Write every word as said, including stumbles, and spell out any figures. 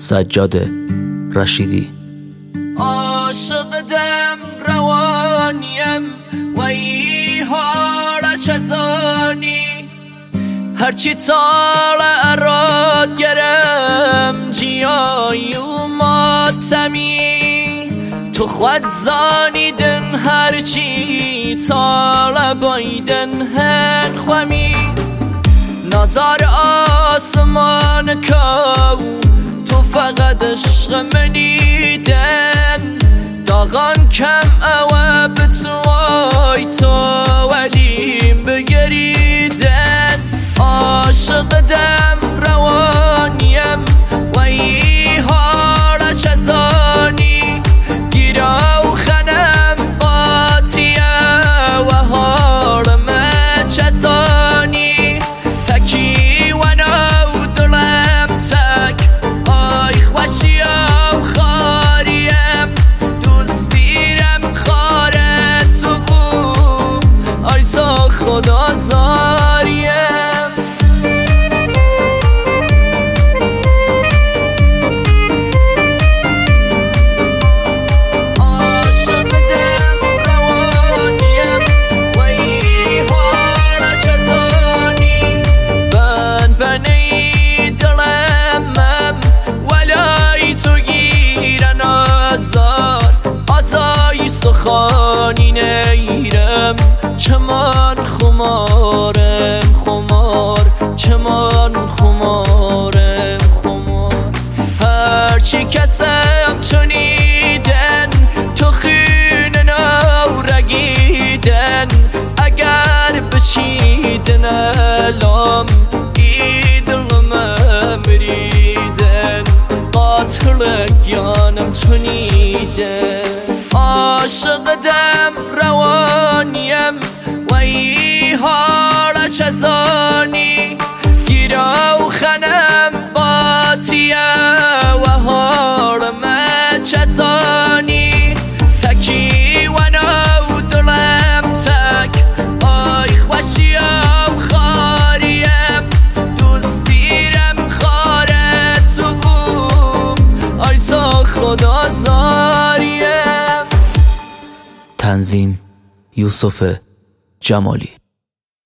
سجاد رشیدی. عاشق دم روانیم و ای حال چزانی، هرچی طالع راد گرم جیایی و ماتمی، تو خود زانیدن هرچی طالع بایدن هن خومی، نظر آسمان کو تو فقط عشق منیدن، داغان کم اوه به تو آی تو ولیم بگریدن. عاشق دم روانیم و ای حال چزانی، گیرا و خنم قاطیه و حال من چزانی، تکی و نو دلم تک آی خوشی و خاریم، دوست دیرم خارت و بوم آی تا خدا زاریم. سخانی نیرم چمان خمارم خمار، چمان خمارم خمار، هرچی کسم تونیدن تو خون نو رگیدن، اگر بشیدن الام ایدلم مریدن، قاتل یانم تونیدن. عاشق دم روانیم و ای حال چزانی، گیرا و خنم قاطیه و حال من چزانی، تکی و نو دلم تک آی خوشی و خاریم، دوست دیرم خارت و بوم آی تا خدا زاریم. تنظیم یوسف جمالی.